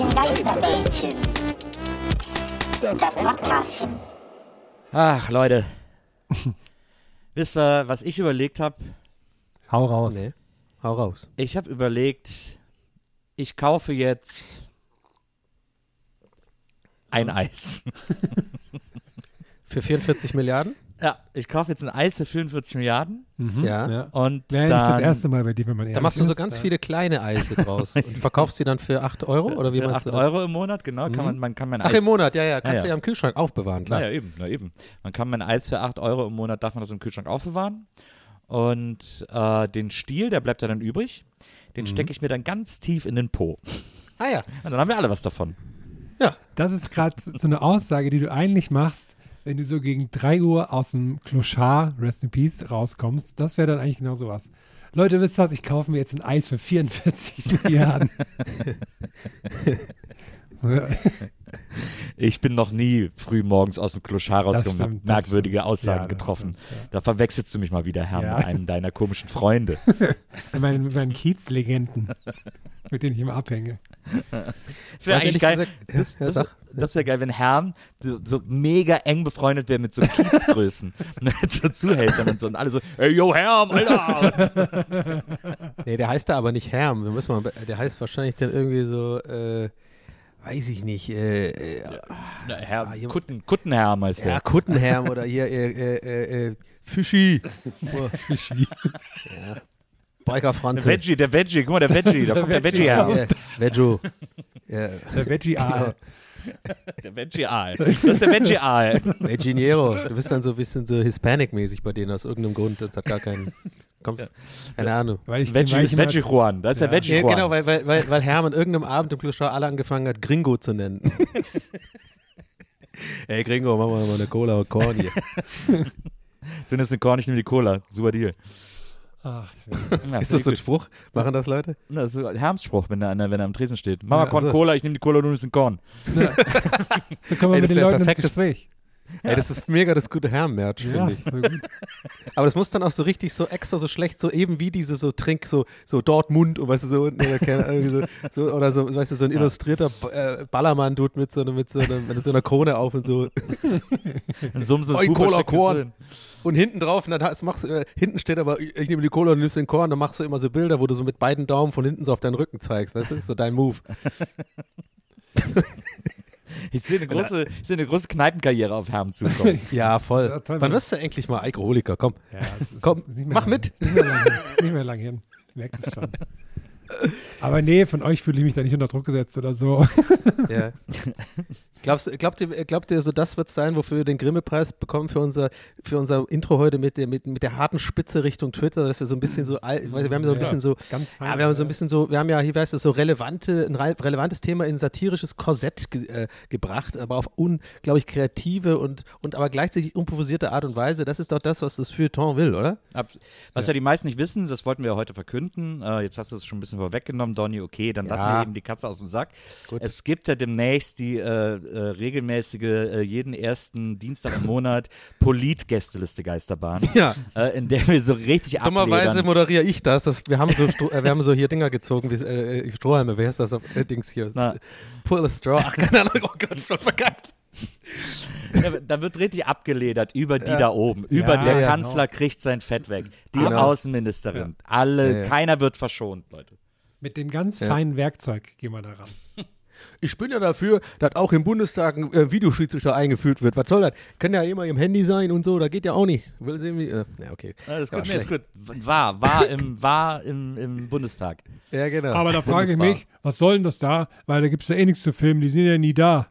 Geisterbällchen. Das Podcastchen. Ach, Leute. Wisst ihr, was ich überlegt habe? Hau raus. Nee. Hau raus. Ich habe überlegt, ich kaufe jetzt ein Eis. Für 44 Milliarden? Ja, ich kaufe jetzt ein Eis für 44 Milliarden. Mhm. Ja. Und Wäre ja nicht das dann erste Mal bei dir, wenn man ehrlich Da machst du so ist. ganz viele kleine Eise draus und verkaufst sie dann für 8 Euro? Oder wie für meinst 8 du das? Euro im Monat, genau, man kann mein Eis... Ach, im Monat, ja. Kannst Ja. du ja im Kühlschrank aufbewahren, klar. Na eben. Man kann mein Eis für 8 Euro im Monat, darf man das im Kühlschrank aufbewahren. Und den Stiel, der bleibt ja dann übrig, den stecke ich mir dann ganz tief in den Po. Ah ja. Und dann haben wir alle was davon. Ja. Das ist gerade so eine Aussage, die du eigentlich machst, wenn du so gegen 3 Uhr aus dem Clochard, Rest in Peace, rauskommst. Das wäre dann eigentlich genau sowas. Leute, wisst ihr was? Ich kaufe mir jetzt ein Eis für 44 Milliarden. Ich bin noch nie früh morgens aus dem Clochard rausgekommen und habe stimmt, das merkwürdige stimmt. Aussagen Ja, das getroffen. stimmt, ja. Da verwechselst du mich mal wieder, Herr, Ja. mit einem deiner komischen Freunde. Mit meinen Kiezlegenden, mit denen ich immer abhänge. Das wäre Weiß eigentlich ehrlich geil. gesagt- Das wäre geil, wenn Herrn so mega eng befreundet wäre mit so Kiezgrößen. Mit so Zuhältern und so. Und alle so, ey, yo, Herm, Alter. Nee, der heißt da aber nicht Herm. Der heißt wahrscheinlich dann irgendwie so, weiß ich nicht, Na, Herr, jemand- Kuttenherm heißt der. ja, Kuttenherm oder hier, Fischi. Fischi. Ja. Biker Der Franze. Veggie, guck mal, der Veggie, da kommt der Veggie-Herm. Ja, Veggio. Ja. Der Veggie-Aal. Der Veggie-Aal. Das ist der Veggie-Aal. Veginiero. Du bist dann so ein bisschen so Hispanic-mäßig bei denen aus irgendeinem Grund. Das hat gar keinen, keine Ahnung. Weil ich Veggie-Juan, das ist der Ja. Ja, Veggie-Juan. genau, weil Hermann irgendeinem Abend im Clochard alle angefangen hat, Gringo zu nennen. Ey, Gringo, machen wir mal eine Cola und Korn hier. Du nimmst den Korn, ich nehme die Cola. Super Deal. Ach, Ja, Ist das so ein Spruch? Machen das Leute? Das ist ein Hermsspruch, wenn er am Tresen steht. Mach mal Ja, Korn also- Cola, ich nehme die Cola, du nimmst den Korn. so kommen wir Ey, mit das den wär Leuten ins perfektes- Gespräch. Ey, das ist mega das gute Herm-Merch, Ja, finde ich. voll gut. Aber das muss dann auch so richtig so extra so schlecht, so eben wie diese so Trink, so Dortmund und weißt du, so unten oder, irgendwie so, oder so, weißt du, so ein illustrierter Ballermann-Dude mit so einer Krone auf und so. Ein Sumses Oi, Buber Cola, steckt das Korn. drin. Und hinten drauf, und dann hinten steht aber, ich nehme die Cola und nimmst den Korn, dann machst du immer so Bilder, wo du so mit beiden Daumen von hinten so auf deinen Rücken zeigst, weißt du, das ist so dein Move. Ich sehe eine große Kneipenkarriere auf Herm zukommen. Ja, voll. Ja, toll, Wann Mann. wirst du endlich mal Alkoholiker? Komm. Ja, es ist Komm, nicht mehr mach lang mit. hin. Ist nicht mehr lang hin. Du merkst es schon. Aber nee, von euch fühle ich mich da nicht unter Druck gesetzt oder so. Ja. Glaubt ihr, so das wird sein, wofür wir den Grimme-Preis bekommen für unser Intro heute mit der harten Spitze Richtung Twitter, dass wir so ein bisschen so, wir haben so ein bisschen so, Ganz fein. ja, wir haben so ein bisschen so, wir haben ja, hier weißt du, so ein relevantes Thema in ein satirisches Korsett gebracht, aber auf unglaublich kreative und aber gleichzeitig unprovisierte Art und Weise. Das ist doch das, was das Feuilleton will, oder? Was ja die meisten nicht wissen, das wollten wir heute verkünden. Jetzt hast du es schon ein bisschen vorweggenommen, Donny. Okay, dann lassen wir eben die Katze aus dem Sack. Gut. Es gibt ja demnächst die regelmäßige, jeden ersten Dienstag im Monat Polit-Gästeliste Geisterbahn, Ja. in der wir so richtig Dummerweise abledern. moderiere ich das. Wir haben so hier Dinger gezogen, wie Strohhalme. Wer heißt das auf Dings hier? Na. Pull a straw. Ach, keine Ahnung. Oh Gott, schon verkackt. Da wird richtig abgeledert über die da oben. Über Ja, der ja, Kanzler kriegt sein Fett weg. Die Genau. Außenministerin. Alle, Ja. keiner wird verschont, Leute. Mit dem ganz feinen Werkzeug gehen wir da ran. Ich bin ja dafür, dass auch im Bundestag ein Videoschiedsrichter eingeführt wird. Was soll das? Kann ja immer im Handy sein und so, da geht ja auch nicht. Will sehen, wie. Ja, okay. Ja, das ist Ja, gut, nee, ist schlecht. gut. War im Bundestag. Ja, genau. Aber da frage ich Bundesbar. mich, was soll denn das da? Weil da gibt es ja eh nichts zu filmen, die sind ja nie da.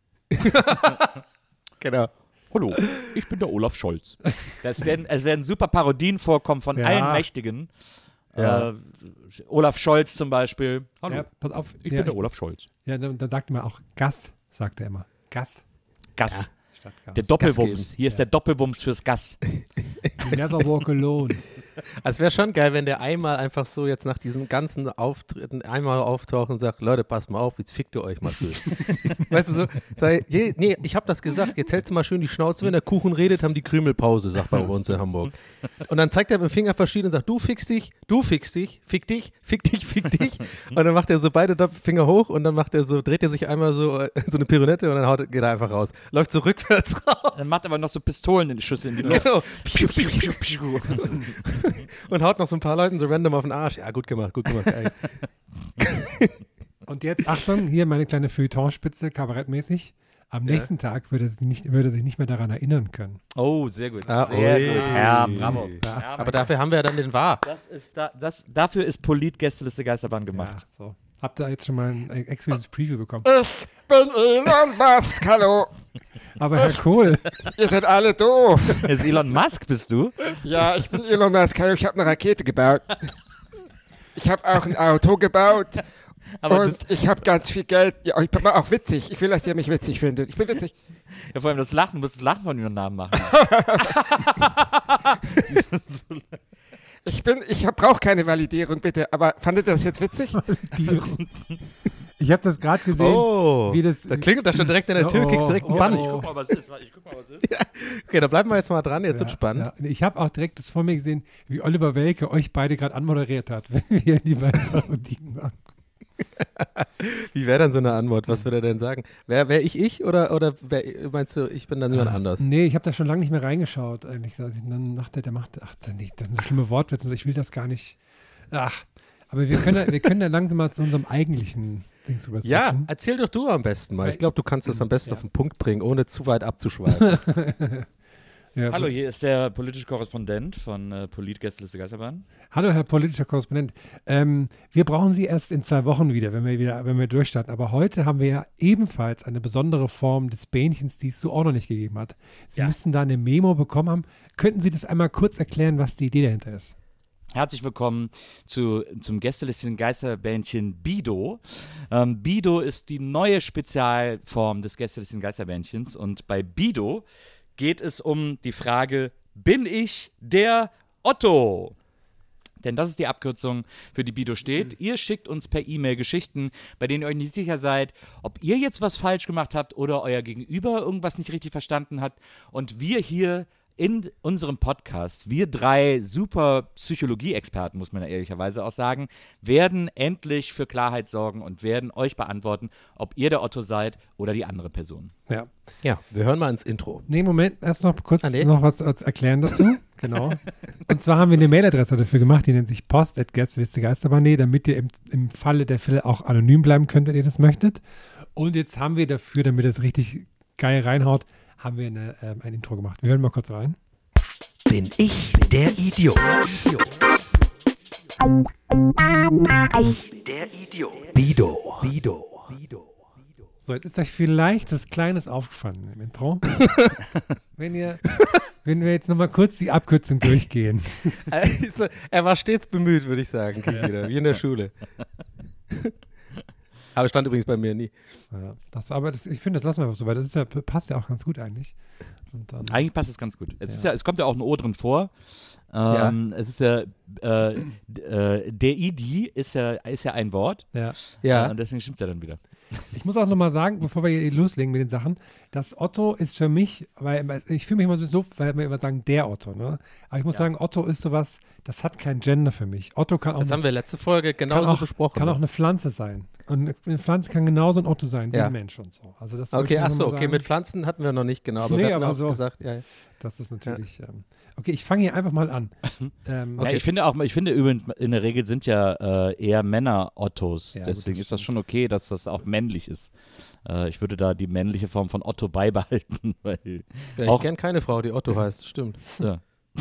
genau. Hallo, ich bin der Olaf Scholz. Es werden super Parodien vorkommen von Ja. allen Mächtigen. Ja. Olaf Scholz zum Beispiel. Hallo, Ja, pass auf. ich ja, bin der Olaf Scholz. Ja, dann sagt man auch Gas, sagt er immer. Gas Gas. statt Gas. Der Doppelwumms. geben. Hier ist der Doppelwumms fürs Gas. You never walk alone. Also es wäre schon geil, wenn der einmal einfach so jetzt nach diesem ganzen Auftritten einmal auftaucht und sagt, Leute, passt mal auf, jetzt fickt ihr euch mal schön. Weißt du so, nee, ich habe das gesagt, jetzt hältst du mal schön die Schnauze, wenn der Kuchen redet, haben die Krümelpause, sagt man bei uns in Hamburg. Und dann zeigt er mit dem Finger verschieden und sagt, du fick dich, fick dich. Und dann macht er so beide Finger hoch und dann dreht er sich einmal so eine Pirouette und dann geht er einfach raus. Läuft so rückwärts raus. Dann macht aber noch so Pistolen in die Schüsse in die Luft. Genau. Und haut noch so ein paar Leuten so random auf den Arsch. Ja, gut gemacht. Geil. Und jetzt, Achtung, hier meine kleine Feuilletonspitze, kabarettmäßig. Am nächsten Tag würde er sich nicht mehr daran erinnern können. Oh, sehr gut. Ah, sehr ui. gut. Ja, bravo. Ja. Ja, Aber dafür haben wir ja dann den Wahr. dafür ist Polit-Gästeliste Geisterbahn gemacht. Ja, so. Habt ihr jetzt schon mal ein exklusives Preview bekommen? Ich bin Elon Musk, hallo. Aber Herr Kohl, Ihr seid alle doof. Ist Elon Musk, bist du? Ja, ich bin Elon Musk, hallo, ich habe eine Rakete gebaut. Ich habe auch ein Auto gebaut. Aber Und ich habe ganz viel Geld. Ja, ich bin auch witzig. Ich will, dass ihr mich witzig findet. Ich bin witzig. ja, vor allem das Lachen, du musst das Lachen von ihrem Namen machen. Ich brauche keine Validierung, bitte. Aber fandet ihr das jetzt witzig? ich habe das gerade gesehen, wie das... Da klingelt das schon direkt in der Tür, kriegst direkt einen Bann. Ich guck mal, was es ist. Okay, da bleiben wir jetzt mal dran, jetzt wird spannend. Ja. Ich habe auch direkt das vor mir gesehen, wie Oliver Welke euch beide gerade anmoderiert hat, wie er die beiden Parodien macht. Wie wäre dann so eine Antwort? Was würde er denn sagen? Wär ich oder meinst du, ich bin dann jemand anders? Nee, ich habe da schon lange nicht mehr reingeschaut, eigentlich. Dann macht der macht, dann so schlimme Wortwitze, ich will das gar nicht. Ach, aber wir können da langsam mal zu unserem eigentlichen Dings rüber Ja, switchen. erzähl doch du am besten mal. Ich glaube, du kannst das am besten auf den Punkt bringen, ohne zu weit abzuschweifen. Ja, Hallo, hier ist der politische Korrespondent von Polit-Gästeliste Geisterbahn. Hallo, Herr politischer Korrespondent. Wir brauchen Sie erst in 2 Wochen wieder, wenn wir durchstarten. Aber heute haben wir ja ebenfalls eine besondere Form des Bähnchens, die es so auch noch nicht gegeben hat. Sie müssten da eine Memo bekommen haben. Könnten Sie das einmal kurz erklären, was die Idee dahinter ist? Herzlich willkommen zum Gästelistchen Geisterbändchen Bido. Bido ist die neue Spezialform des Gästelistchen Geisterbändchens und bei Bido geht es um die Frage, bin ich der Otto? Denn das ist die Abkürzung, für die Bido steht. Ihr schickt uns per E-Mail Geschichten, bei denen ihr euch nicht sicher seid, ob ihr jetzt was falsch gemacht habt oder euer Gegenüber irgendwas nicht richtig verstanden hat. Und wir hier in unserem Podcast, wir 3 super Psychologie-Experten, muss man ja ehrlicherweise auch sagen, werden endlich für Klarheit sorgen und werden euch beantworten, ob ihr der Otto seid oder die andere Person. Ja. Ja, wir hören mal ins Intro. Nee, Moment, erst noch kurz noch was erklären dazu. Genau. Und zwar haben wir eine Mailadresse dafür gemacht, die nennt sich post@gästeliste-geisterbahn.de, damit ihr im Falle der Fälle auch anonym bleiben könnt, wenn ihr das möchtet. Und jetzt haben wir dafür, damit es richtig geil reinhaut, haben wir ein Intro gemacht. Wir hören mal kurz rein. Bin ich der Idiot? Ich der Idiot. Bido. So, jetzt ist euch vielleicht was Kleines aufgefallen im Intro. Wenn wir jetzt nochmal kurz die Abkürzung durchgehen. Also, er war stets bemüht, würde ich sagen, Kikida, wie in der Schule. Aber stand übrigens bei mir nie. Ja, ich finde, das lassen wir einfach so, weil das passt ja auch ganz gut eigentlich. Und dann, Eigentlich passt es ganz gut. Es kommt ja auch ein O drin vor. Es ist ja, der Idi ist ja ein Wort. Ja. Und deswegen stimmt es ja dann wieder. Ich muss auch nochmal sagen, bevor wir hier loslegen mit den Sachen, dass Otto ist für mich, weil ich fühle mich immer so doof, weil wir immer sagen, der Otto, ne? Aber ich muss sagen, Otto ist sowas, das hat kein Gender für mich. Otto kann auch. Das haben wir letzte Folge genauso besprochen. Kann auch eine Pflanze sein. Und eine Pflanze kann genauso ein Otto sein, wie ein Mensch und so. Also das okay, achso, mit Pflanzen hatten wir noch nicht genau, aber wir hatten auch gesagt, das ist natürlich. Okay, ich fange hier einfach mal an. Ja, ich finde übrigens, in der Regel sind ja eher Männer Ottos. Ja, deswegen gut, ist das schon okay, dass das auch männlich ist. Ich würde da die männliche Form von Otto beibehalten. Weil ich kenne keine Frau, die Otto heißt, stimmt. Ja.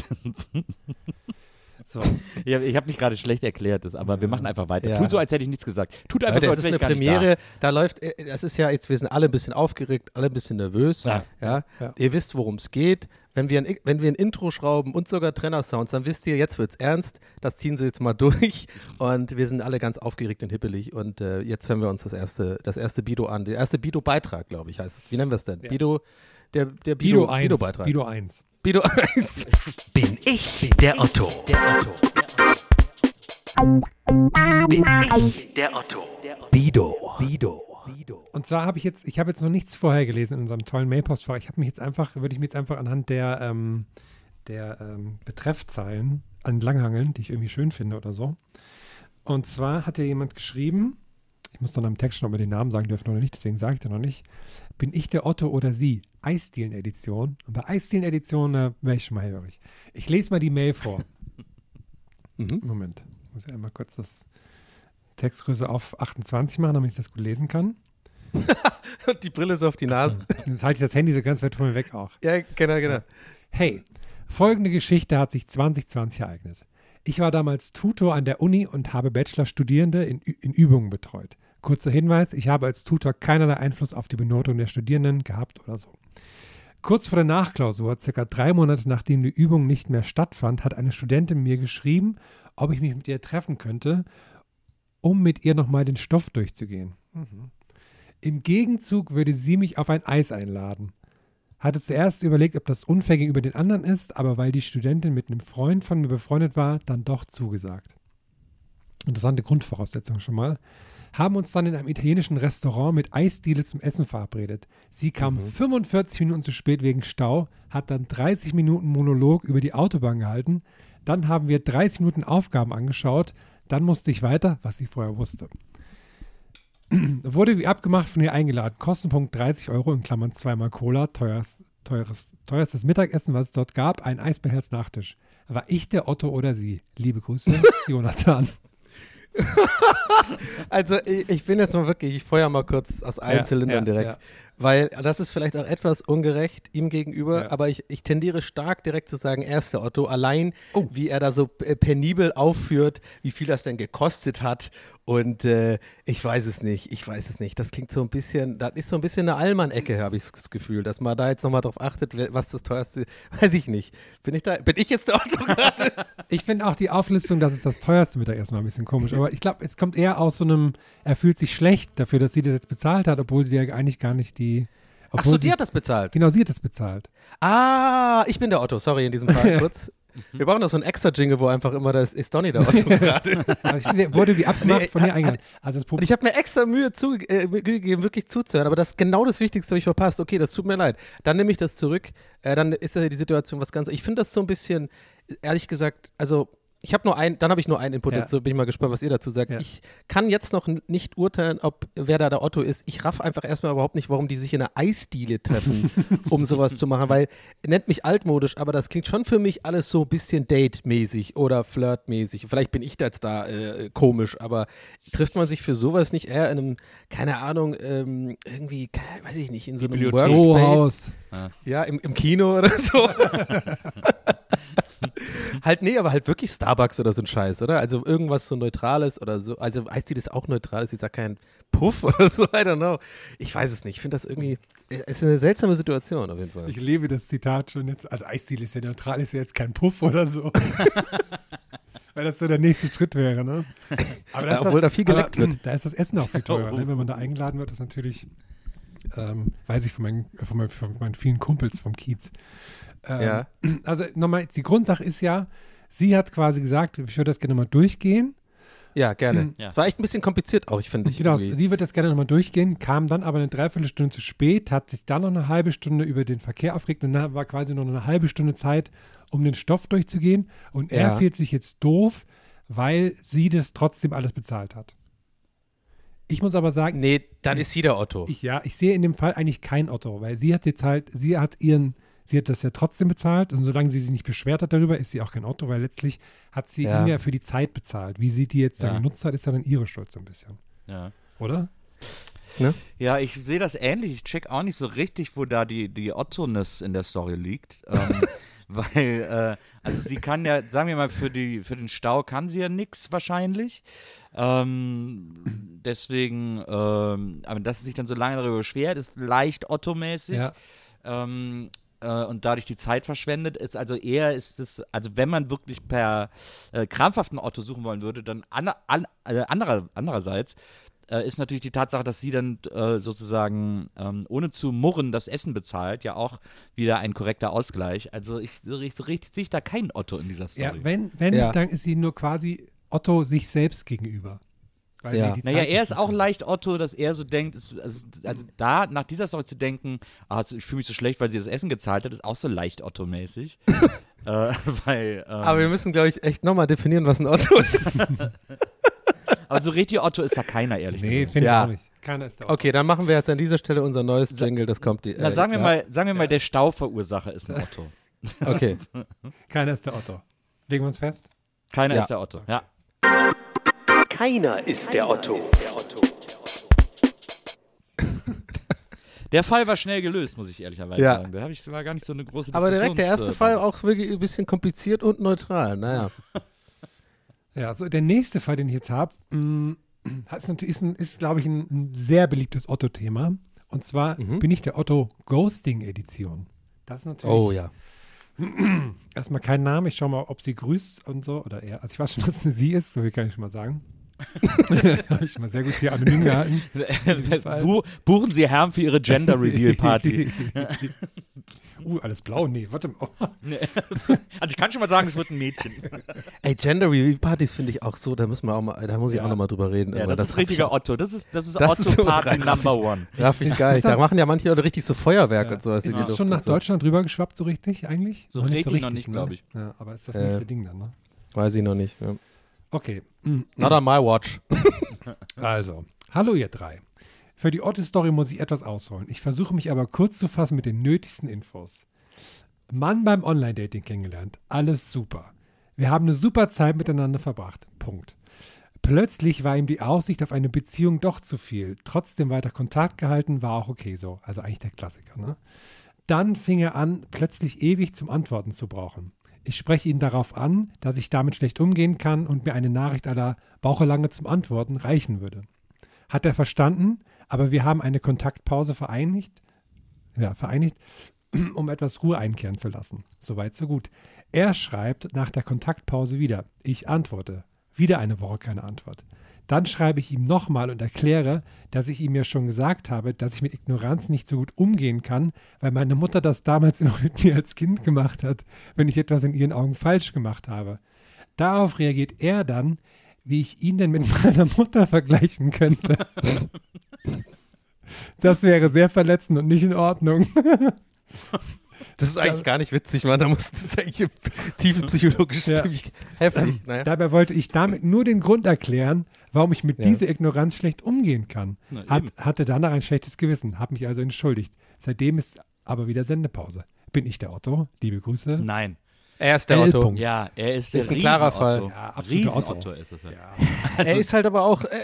So. Ich habe mich gerade schlecht erklärt, aber wir machen einfach weiter. Tut so, als hätte ich nichts gesagt. Tut einfach Leute, so, als es wäre ist ich eine gar nicht Premiere, da läuft, das ist ja jetzt, wir sind alle ein bisschen aufgeregt, alle ein bisschen nervös. Ja. Ihr wisst, worum es geht. Wenn wir ein Intro schrauben und sogar Trenner-Sounds, dann wisst ihr, jetzt wird's ernst. Das ziehen sie jetzt mal durch. Und wir sind alle ganz aufgeregt und hippelig. Und jetzt hören wir uns das erste Bido an. Der erste Bido-Beitrag, glaube ich, heißt es. Wie nennen wir es denn? Ja. Bido, der Bido 1. Bido-Beitrag. Bido 1. Bido 1. Bin ich der Otto? Bin ich der Otto? Bido. Und zwar habe ich jetzt noch nichts vorher gelesen in unserem tollen Mailpostfach. würde ich mich jetzt einfach anhand der Betreffzeilen entlanghangeln, die ich irgendwie schön finde oder so. Und zwar hat ja jemand geschrieben, ich muss dann am Text schon mal den Namen sagen dürfen oder nicht, deswegen sage ich den noch nicht. Bin ich der Otto oder Sie? Eisdielen-Edition. Und bei Eisdielen-Edition wäre ich schon mal hellhörig. Ich lese mal die Mail vor. Moment, ich muss ja einmal kurz das Textgröße auf 28 machen, damit ich das gut lesen kann. Und die Brille so auf die Nase. Jetzt halte ich das Handy so ganz weit von mir weg auch. Ja, genau. Hey, folgende Geschichte hat sich 2020 ereignet. Ich war damals Tutor an der Uni und habe Bachelor-Studierende in Übungen betreut. Kurzer Hinweis, ich habe als Tutor keinerlei Einfluss auf die Benotung der Studierenden gehabt oder so. Kurz vor der Nachklausur, circa 3 Monate nachdem die Übung nicht mehr stattfand, hat eine Studentin mir geschrieben, ob ich mich mit ihr treffen könnte, um mit ihr nochmal den Stoff durchzugehen. Im Gegenzug würde sie mich auf ein Eis einladen. Hatte zuerst überlegt, ob das unfair gegenüber den anderen ist, aber weil die Studentin mit einem Freund von mir befreundet war, dann doch zugesagt. Interessante Grundvoraussetzung schon mal. Haben uns dann in einem italienischen Restaurant mit Eisdiele zum Essen verabredet. Sie kam 45 Minuten zu spät wegen Stau, hat dann 30 Minuten Monolog über die Autobahn gehalten. Dann haben wir 30 Minuten Aufgaben angeschaut. Dann musste ich weiter, was ich vorher wusste. Wurde wie abgemacht von ihr eingeladen. Kostenpunkt 30 Euro in Klammern 2-mal Cola, teuerstes Mittagessen, was es dort gab, ein Eisbecher als Nachtisch. War ich der Otto oder Sie? Liebe Grüße, Jonathan. Also ich bin jetzt mal wirklich, ich feuer mal kurz aus allen Zylindern direkt. Ja. Weil das ist vielleicht auch etwas ungerecht ihm gegenüber, aber ich tendiere stark direkt zu sagen, er ist der Otto, allein wie er da so penibel aufführt, wie viel das denn gekostet hat und ich weiß es nicht, das klingt so ein bisschen, das ist so ein bisschen eine Allmann-Ecke, habe ich das Gefühl, dass man da jetzt nochmal drauf achtet, was das teuerste, weiß ich nicht. Bin ich jetzt der Otto gerade? Ich finde auch die Auflistung, dass es das teuerste Mittagessen war ein bisschen komisch, aber ich glaube, es kommt eher aus so einem, er fühlt sich schlecht dafür, dass sie das jetzt bezahlt hat, obwohl sie ja eigentlich gar nicht die Achso, die hat das bezahlt? Genau, sie hat das bezahlt. Ah, ich bin der Otto, sorry in diesem Fall kurz. Wir brauchen noch so einen Extra-Jingle, wo einfach immer das ist Donny der Otto gerade. Also wurde wie abgemacht von ihr eingeladen. Also und ich habe mir extra Mühe gegeben, wirklich zuzuhören, aber das ist genau das Wichtigste, habe ich verpasst. Okay, das tut mir leid. Dann nehme ich das zurück. Dann ist ja die Situation was ganz. Ich finde das so ein bisschen, ehrlich gesagt, also ich habe habe ich nur einen Input, jetzt bin ich mal gespannt, was ihr dazu sagt. Ja. Ich kann jetzt noch nicht urteilen, wer da der Otto ist. Ich raff einfach erstmal überhaupt nicht, warum die sich in einer Eisdiele treffen, um sowas zu machen, weil, nennt mich altmodisch, aber das klingt schon für mich alles so ein bisschen Date-mäßig oder Flirt-mäßig. Vielleicht bin ich da jetzt komisch, aber trifft man sich für sowas nicht eher in einem, keine Ahnung, irgendwie, weiß ich nicht, in so einem Workspace? Ja, im Kino oder so. Aber halt wirklich Starbucks oder so ein Scheiß, oder? Also irgendwas so Neutrales oder so. Also heißt die das auch neutral? Ist jetzt kein Puff oder so? I don't know. Ich weiß es nicht. Ich finde das irgendwie, es ist eine seltsame Situation auf jeden Fall. Ich liebe das Zitat schon jetzt. Also Eisdiele ist ja neutral, ist ja jetzt kein Puff oder so. Weil das so der nächste Schritt wäre, ne? Aber obwohl da viel geleckt wird. Da ist das Essen auch viel teurer, ne? Wenn man da eingeladen wird, ist natürlich, weiß ich von meinen vielen Kumpels vom Kiez. Also nochmal, die Grundsache ist ja, sie hat quasi gesagt, ich würde das gerne mal durchgehen. Ja, gerne. Es war echt ein bisschen kompliziert auch, finde ich. Genau, sie wird das gerne nochmal durchgehen, kam dann aber eine Dreiviertelstunde zu spät, hat sich dann noch eine halbe Stunde über den Verkehr aufgeregt und dann war quasi noch eine halbe Stunde Zeit, um den Stoff durchzugehen und er fühlt sich jetzt doof, weil sie das trotzdem alles bezahlt hat. Ich muss aber sagen… Nee, dann ist sie der Otto. Ich sehe in dem Fall eigentlich kein Otto, weil sie hat jetzt halt, sie hat das ja trotzdem bezahlt und solange sie sich nicht beschwert hat darüber, ist sie auch kein Otto, weil letztlich hat sie ihn ja für die Zeit bezahlt. Wie sie die jetzt da genutzt hat, ist ja dann ihre Schuld so ein bisschen. Ja. Oder? Ne? Ja, ich sehe das ähnlich. Ich check auch nicht so richtig, wo da die Otto-ness in der Story liegt. Weil, also sie kann ja, sagen wir mal, für den Stau kann sie ja nix wahrscheinlich. Deswegen, aber dass sie sich dann so lange darüber beschwert, ist leicht Otto-mäßig. Ja. Und dadurch die Zeit verschwendet, ist also wenn man wirklich per krampfhaften Otto suchen wollen würde, dann andererseits ist natürlich die Tatsache, dass sie dann sozusagen ohne zu murren das Essen bezahlt, ja auch wieder ein korrekter Ausgleich. Also ich sehe da keinen Otto in dieser Story. Ja, wenn dann ist sie nur quasi Otto sich selbst gegenüber. Weil Ja. sie die Naja, Zeit er nicht ist auch hat. leicht Otto, dass er so denkt, also da nach dieser Story zu denken, ich fühle mich so schlecht, weil sie das Essen gezahlt hat, ist auch so leicht Otto-mäßig. Weil, Aber wir müssen, glaube ich, echt nochmal definieren, was ein Otto ist. aber so richtig Otto ist da keiner, ehrlich Nee, gesagt. finde Ja. ich auch nicht. Keiner ist der Otto. Okay, dann machen wir jetzt an dieser Stelle unser neues Jingle, das kommt. Na, sagen wir mal, der Stauverursacher ist ein Otto. Okay. Keiner ist der Otto. Legen wir uns fest? Keiner Ja. ist der Otto, ja. Keiner ist der Otto. Der Fall war schnell gelöst, muss ich ehrlicherweise Ja. sagen. Da war gar nicht so eine große Aber direkt der erste Fall Basis. auch wirklich ein bisschen kompliziert und neutral. Naja. Ja, so der nächste Fall, den ich jetzt habe, ist glaube ich, ein sehr beliebtes Otto-Thema. Und zwar bin ich der Otto Ghosting-Edition. Das ist natürlich Oh ja. erstmal kein Name. Ich schaue mal, ob sie grüßt und so. Oder er. Also ich weiß schon, dass es eine sie ist, so viel kann ich schon mal sagen. Habe ich schon mal sehr gut hier anonym gehalten. Buchen Sie Herrn für Ihre Gender-Reveal-Party. Alles blau? Nee, warte mal. Oh. Also ich kann schon mal sagen, es wird ein Mädchen. Ey, Gender Review Partys finde ich auch so, da muss ich auch nochmal drüber reden. Ja, aber das ist richtiger Otto. Das ist Das ist Otto-Party so Number One. Raff ich gar nicht. Ist das- Da machen ja manche Leute richtig so Feuerwerk und sowas. Ist in die es Luft schon nach und so. Deutschland rüber geschwappt, so richtig eigentlich? So richtig noch nicht, ne? glaub ich. Ja, aber ist das nächste Ding dann, ne? Weiß ich noch nicht. Ja. Okay. Not on my watch. Also, hallo ihr drei. Für die Otto-Story muss ich etwas ausholen. Ich versuche mich aber kurz zu fassen mit den nötigsten Infos. Mann beim Online-Dating kennengelernt. Alles super. Wir haben eine super Zeit miteinander verbracht. Punkt. Plötzlich war ihm die Aussicht auf eine Beziehung doch zu viel. Trotzdem weiter Kontakt gehalten, war auch okay so. Also eigentlich der Klassiker, ne? Dann fing er an, plötzlich ewig zum Antworten zu brauchen. Ich spreche ihn darauf an, dass ich damit schlecht umgehen kann und mir eine Nachricht aller brauche lange zum Antworten reichen würde. Hat er verstanden, aber wir haben eine Kontaktpause vereinigt, um etwas Ruhe einkehren zu lassen. Soweit, so gut. Er schreibt nach der Kontaktpause wieder. Ich antworte. Wieder eine Woche keine Antwort. Dann schreibe ich ihm nochmal und erkläre, dass ich ihm ja schon gesagt habe, dass ich mit Ignoranz nicht so gut umgehen kann, weil meine Mutter das damals immer mit mir als Kind gemacht hat, wenn ich etwas in ihren Augen falsch gemacht habe. Darauf reagiert er dann, wie ich ihn denn mit meiner Mutter vergleichen könnte. Das wäre sehr verletzend und nicht in Ordnung. Das ist eigentlich gar nicht witzig, Mann. Das ist eigentlich tiefe psychologische, Ja. ziemlich heftig. Naja. Dabei wollte ich damit nur den Grund erklären, warum ich mit dieser Ignoranz schlecht umgehen kann. Hatte danach ein schlechtes Gewissen, habe mich also entschuldigt. Seitdem ist aber wieder Sendepause. Bin ich der Otto? Liebe Grüße. Nein. Er ist der L. Otto. Punkt. Ja, er ist der Ist ein klarer Fall. Riesen-Otto. Ja, absoluter Otto. Riesen-Otto ist es ja. Er ist halt aber auch,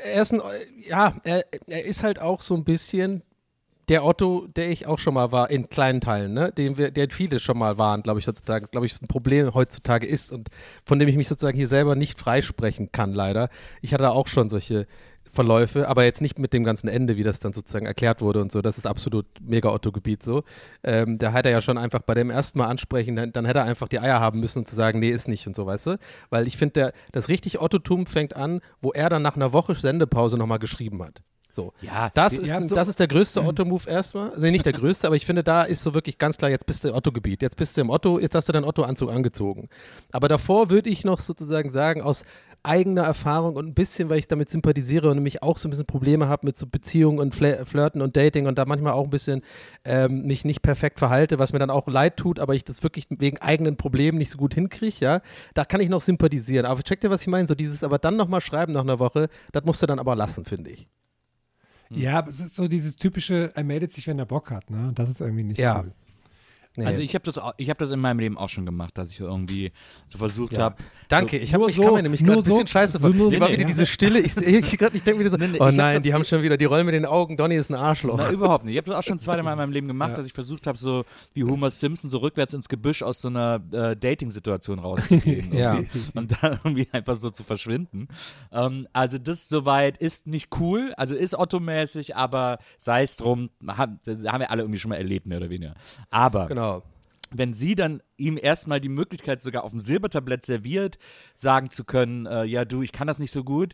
er ist halt auch so ein bisschen der Otto, der ich auch schon mal war, in kleinen Teilen, ne? Der viele schon mal waren, glaube ich, heutzutage, ein Problem heutzutage ist und von dem ich mich sozusagen hier selber nicht freisprechen kann, leider. Ich hatte auch schon solche Verläufe, aber jetzt nicht mit dem ganzen Ende, wie das dann sozusagen erklärt wurde und so. Das ist absolut mega Otto-Gebiet so. Da hätte er ja schon einfach bei dem ersten Mal ansprechen, dann hätte er einfach die Eier haben müssen und zu sagen, nee, ist nicht und so, weißt du? Weil ich finde, das richtig Ottotum fängt an, wo er dann nach einer Woche Sendepause nochmal geschrieben hat. So. Ja, Das ja, ist, so- das ist der größte Otto-Move erstmal. Also nicht der größte, aber ich finde, da ist so wirklich ganz klar, jetzt bist du im Otto-Gebiet. Jetzt bist du im Otto, jetzt hast du deinen Otto-Anzug angezogen. Aber davor würde ich noch sozusagen sagen, aus eigener Erfahrung und ein bisschen, weil ich damit sympathisiere und nämlich auch so ein bisschen Probleme habe mit so Beziehungen und Flirten und Dating und da manchmal auch ein bisschen mich nicht perfekt verhalte, was mir dann auch leid tut, aber ich das wirklich wegen eigenen Problemen nicht so gut hinkriege, ja, da kann ich noch sympathisieren. Aber check dir, was ich meine, so dieses aber dann nochmal schreiben nach einer Woche, das musst du dann aber lassen, finde ich. Ja, aber es ist so dieses typische, er meldet sich, wenn er Bock hat, ne? Das ist irgendwie nicht Ja. cool. Nee. Also ich habe das in meinem Leben auch schon gemacht, dass ich irgendwie so versucht habe. Danke, ich kann nur mir nämlich so- gerade ein bisschen nur scheiße so- vor. nur Die so- war nee, wieder ja. diese Stille. Ich denke wieder so, Nee, oh ich hab nein, das- die haben schon wieder, die rollen mit den Augen, Donny ist ein Arschloch. Na, überhaupt nicht. Ich habe das auch schon zweimal in meinem Leben gemacht, Ja. dass ich versucht habe, so wie Homer Simpson so rückwärts ins Gebüsch aus so einer Dating-Situation rauszugehen. Ja. irgendwie. Und dann irgendwie einfach so zu verschwinden. Also das soweit ist nicht cool, also ist Otto-mäßig, aber sei es drum, haben wir alle irgendwie schon mal erlebt, mehr oder weniger. Aber Genau. wenn sie dann ihm erstmal die Möglichkeit sogar auf dem Silbertablett serviert, sagen zu können, ja du, ich kann das nicht so gut,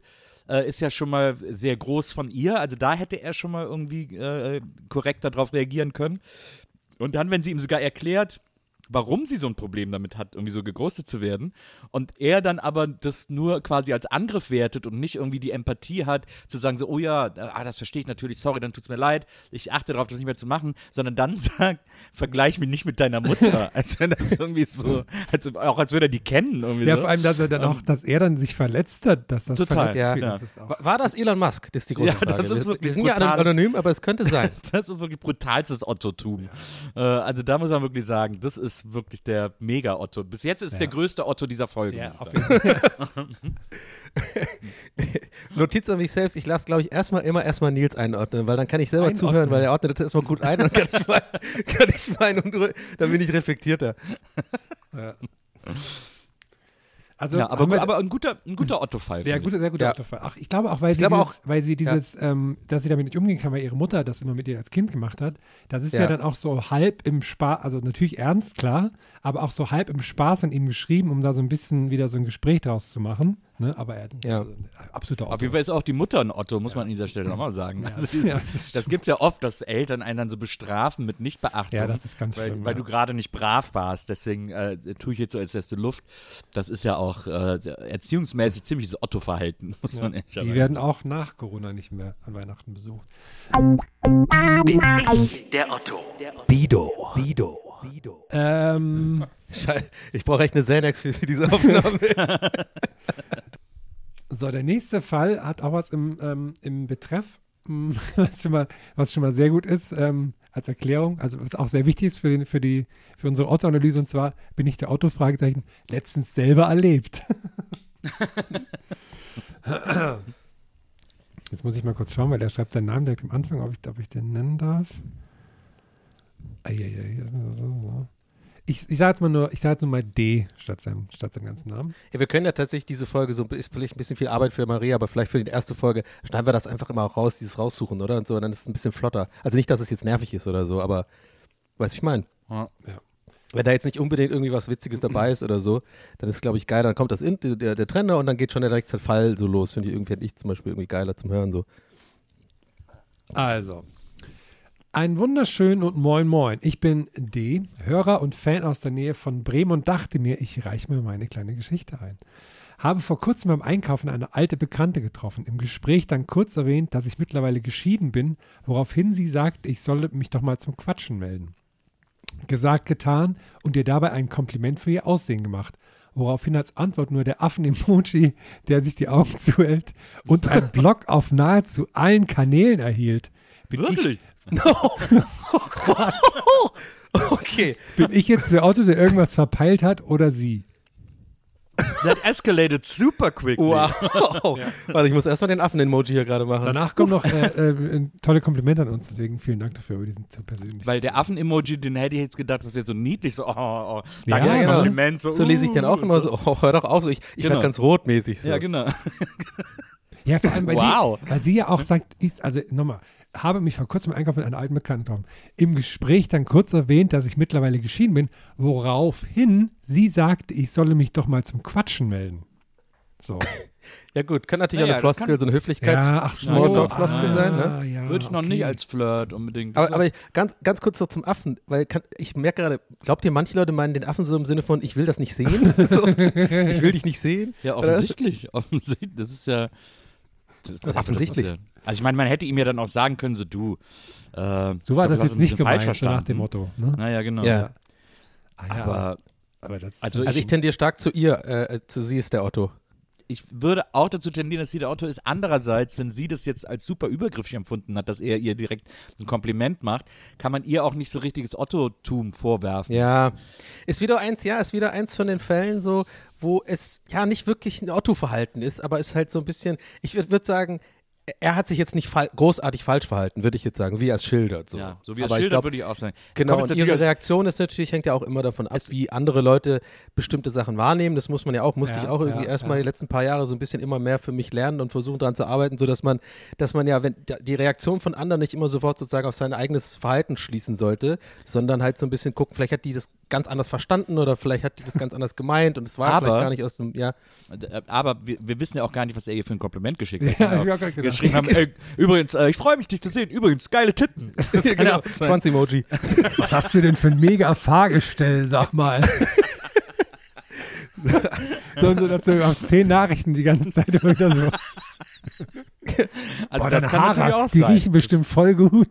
ist ja schon mal sehr groß von ihr. Also da hätte er schon mal irgendwie korrekt darauf reagieren können. Und dann, wenn sie ihm sogar erklärt, warum sie so ein Problem damit hat, irgendwie so geghostet zu werden und er dann aber das nur quasi als Angriff wertet und nicht irgendwie die Empathie hat, zu sagen so, oh ja, das verstehe ich natürlich, sorry, dann tut's mir leid, ich achte darauf, das nicht mehr zu machen, sondern dann sagt, vergleich mich nicht mit deiner Mutter, als wenn das irgendwie so, auch als würde er die kennen irgendwie Ja, so. vor allem, dass er dann auch, dass er dann sich verletzt hat, dass das Total, verletzt ja. wird, Ja. das ist auch War das Elon Musk? Das ist die große Ja, Frage. das ist wirklich wir sind ja brutales- anonym, aber es könnte sein. Das ist wirklich brutalstes Otto-Tum. Also da muss man wirklich sagen, das ist wirklich der Mega-Otto. Bis jetzt ist es der größte Otto dieser Folge. Ja, muss ich auf sagen. jeden Fall. Notiz an mich selbst, ich lasse, glaube ich, erstmal Nils einordnen, weil dann kann ich selber Einordnen. zuhören, weil er ordnet das erstmal gut ein und dann kann ich meinen und dann bin ich reflektierter. Ja. Also, Ja, haben wir- aber ein guter Otto-Fall. Ja, finde ich. sehr guter Ja. Autofall. Ach, ich glaube auch, weil sie dieses, dass sie damit nicht umgehen kann, weil ihre Mutter das immer mit ihr als Kind gemacht hat. Das ist ja, Ja. dann auch so halb im Spaß, also natürlich ernst, klar, aber auch so halb im Spaß an ihm geschrieben, um da so ein bisschen wieder so ein Gespräch draus zu machen. Ne? Aber er Ja. absoluter Otto. Auf jeden Fall ist auch die Mutter ein Otto, muss man an dieser Stelle nochmal sagen. Also, Ja, das gibt es ja oft, dass Eltern einen dann so bestrafen mit Nichtbeachtung. Ja, das ist ganz schlimm, Weil ja. du gerade nicht brav warst. Deswegen tue ich jetzt so, als wärst du Luft. Das ist ja auch erziehungsmäßig ziemliches Otto-Verhalten, muss man Die ehrlicherweise werden auch nach Corona nicht mehr an Weihnachten besucht. Bin ich der Otto? Bido. Ich brauche echt eine Xanax für diese Aufnahme. So, der nächste Fall hat auch was im Betreff, was schon mal sehr gut ist, als Erklärung, also was auch sehr wichtig ist für unsere Otto-Analyse, und zwar bin ich der Otto, Fragezeichen, letztens selber erlebt. Jetzt muss ich mal kurz schauen, weil der schreibt seinen Namen direkt am Anfang, ob ich den nennen darf. Ich sage jetzt nur mal D statt seinem ganzen Namen. Ja, wir können ja tatsächlich diese Folge, so ist vielleicht ein bisschen viel Arbeit für Maria, aber vielleicht für die erste Folge schneiden wir das einfach immer auch raus, dieses Raussuchen, oder? Und so, und dann ist es ein bisschen flotter. Also nicht, dass es jetzt nervig ist oder so, aber weißt du, ich meine. Ja. Wenn da jetzt nicht unbedingt irgendwie was Witziges dabei ist oder so, dann ist es, glaube ich, geil. Dann kommt der Trender und dann geht schon der nächste Fall so los. Finde ich zum Beispiel irgendwie geiler zum Hören so. Also, einen wunderschönen und moin moin. Ich bin D, Hörer und Fan aus der Nähe von Bremen und dachte mir, ich reiche mir meine kleine Geschichte ein. Habe vor kurzem beim Einkaufen eine alte Bekannte getroffen. Im Gespräch dann kurz erwähnt, dass ich mittlerweile geschieden bin, woraufhin sie sagt, ich solle mich doch mal zum Quatschen melden. Gesagt, getan und ihr dabei ein Kompliment für ihr Aussehen gemacht. Woraufhin als Antwort nur der Affen-Emoji, der sich die Augen zuhält und ein Block auf nahezu allen Kanälen erhielt. Wirklich? Okay. Bin ich jetzt der Otto, der irgendwas verpeilt hat, oder sie? That escalated super quickly. Wow. Warte, ich muss erstmal den Affen-Emoji hier gerade machen. Danach kommen noch tolle Komplimente an uns, deswegen vielen Dank dafür, aber die sind zu persönlich. Weil der Affen-Emoji, den hätte ich jetzt gedacht, das wäre so niedlich, so, danke, Ja, für genau. Kompliment. So lese ich den auch immer so, hör doch auf, so, ich Genau. werde ganz rotmäßig so. Ja, genau. Ja, vor allem, Wow. weil sie ja auch sagt, also nochmal, habe mich vor kurzem im Einkauf mit einer alten Bekannten getroffen. Im Gespräch dann kurz erwähnt, dass ich mittlerweile geschieden bin, woraufhin sie sagte, ich solle mich doch mal zum Quatschen melden. So. Ja gut, kann natürlich Naja, auch eine das Floskel, so eine Ja, Höflichkeits-Smalltalk-Floskel sein, ne? Ja, Würde ich noch okay. nicht als Flirt unbedingt. Aber ganz kurz noch zum Affen, weil ich merke gerade, glaubt ihr, manche Leute meinen den Affen so im Sinne von, ich will das nicht sehen? So, ich will dich nicht sehen? ja, offensichtlich. Das ist ja. Offensichtlich. Das ist ja, also ich meine, man hätte ihm ja dann auch sagen können, so du. So war das jetzt nicht gemeint, so nach dem Motto. Ne? Naja, genau. Ja. Ah, ja, Aber das ist also Also ich tendiere stark zu ihr, zu sie ist der Otto. ich würde auch dazu tendieren, dass sie der Otto ist. Andererseits, wenn sie das jetzt als super übergriffig empfunden hat, dass er ihr direkt ein Kompliment macht, kann man ihr auch nicht so richtiges Otto-Tum vorwerfen. Ja, ist wieder eins von den Fällen so, wo es ja nicht wirklich ein Otto-Verhalten ist, aber es ist halt so ein bisschen, ich würde sagen, er hat sich jetzt nicht großartig falsch verhalten, würde ich jetzt sagen, wie er es schildert. So, Ja, so wie er aber es ich schildert, glaub, würde ich auch sagen. Genau, Kommt und jetzt ihre natürlich Reaktion ist natürlich, hängt ja auch immer davon ab, wie andere Leute bestimmte Sachen wahrnehmen. Das muss man ja auch, musste ich auch irgendwie erstmal die letzten paar Jahre so ein bisschen immer mehr für mich lernen und versuchen daran zu arbeiten, sodass man ja, wenn die Reaktion von anderen nicht immer sofort sozusagen auf sein eigenes Verhalten schließen sollte, sondern halt so ein bisschen gucken, vielleicht hat die das ganz anders verstanden oder vielleicht hat die das ganz anders gemeint und es war vielleicht gar nicht aus dem, Aber wir wissen ja auch gar nicht, was er ihr für ein Kompliment geschickt hat. Ja, hab ich auch gerade gedacht. Geschrieben haben, übrigens, ich freue mich, dich zu sehen. Übrigens, geile Titten. Das kann ja auch sein. Schwanz-Emoji. Was hast du denn für ein mega Fahrgestell, sag mal? so dazu auf 10 Nachrichten die ganze Zeit oder so. Also Boah, das deine kann Haare, natürlich auch die sein. riechen bestimmt voll gut.